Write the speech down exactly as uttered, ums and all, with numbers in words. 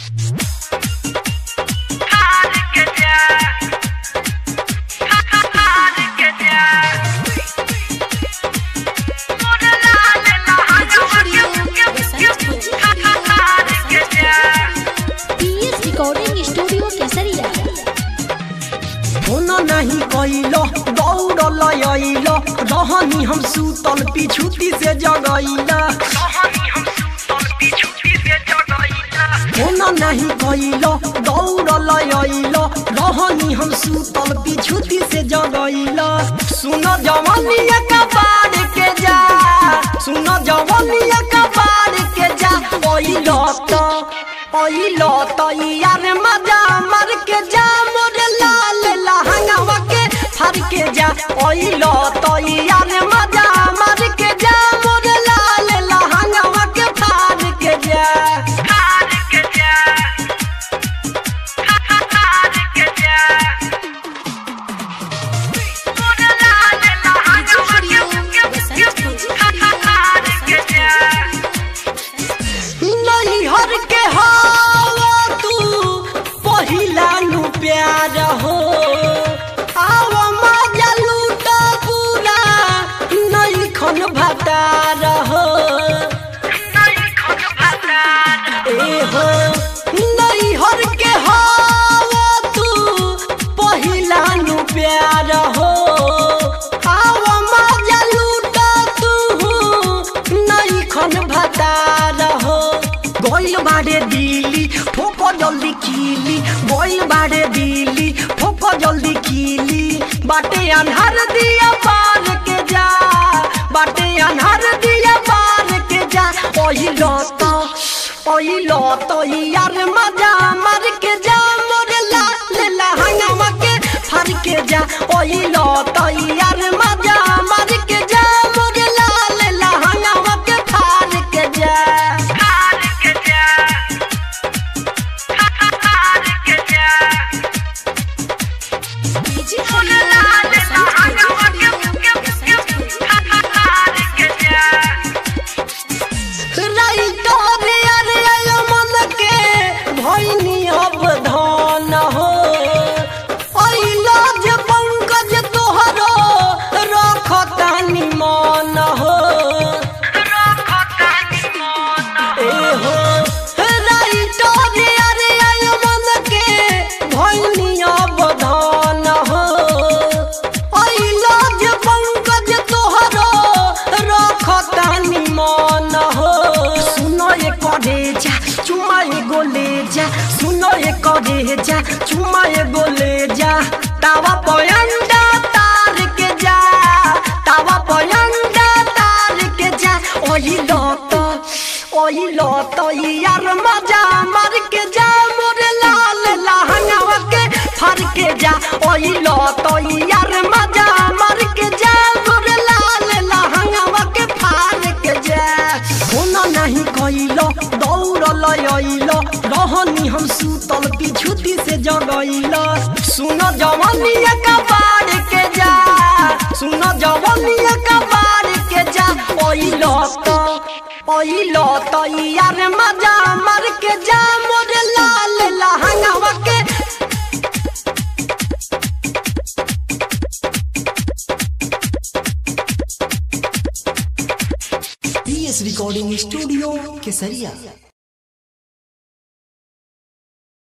नहीं कइलो दौड़ल आइलो रहनी हम सुतल पिछुती से जगइला होना नहीं कइलो दौड़ल आइलो रहनी हम सुतल पिछुती से जगइला सुनो जवानिया का बाड़ के जा सुनो जवानिया का बाड़ के जा ओइलो तो ओइलो तो यार मजा मर के जा मोरे लाल लहंगावा के फर के जा ओइलो तो यार मजा मर के जा मोरे लाल लहंगावा के फर के जा फर के जा फर के जा मोरे लाल लहंगावा के फर के जा नहीं हर के हावा तू पहिला नु प्यार हो आवा मजा लूटा पूरा नहीं खन भटार हो नहीं खन भटार ए हो नहीं हर के हावा तू पहिला नु प्यार हो आवा मजा लूटा तू नहीं खन भटार हो गोइल बाड़े दिली ठोको जल्दी कीली गोइल बाड़े दिली ठोको जल्दी कीली बाटे अनहर दिया पार के जा बाटे अनहर दिया पार के जा ओइलो तो ओइलो तो यार मजा मर के जा मोरे लाल लहंगावा के फर के जा ओइलो तो यार मजा मर के जा मोरे लाल लहंगावा के फर के जा सुनो ये करे जा चुमा ये गोले जा तावा पयंडा तार के जा तावा पयंडा तार के जा ओइलो तो ओइलो तो यार मजा मर के जा मोरे लाल लहंगावा के फर के जा ओइलो तो यार मजा मर के जा मोरे लाल लहंगावा के फर के जा होना नहीं कइलो दौड़ल आइलो रहनी हम सुतल पिछुती से जगइला सुनो जवानिया का बाड़ के जा सुनो जवानिया का बाड़ के जा ओइलो तो ओइलो तो यार मजा मर के जा मोरे लाल लहंगावा के पीएस रिकॉर्डिंग स्टूडियो केसरिया।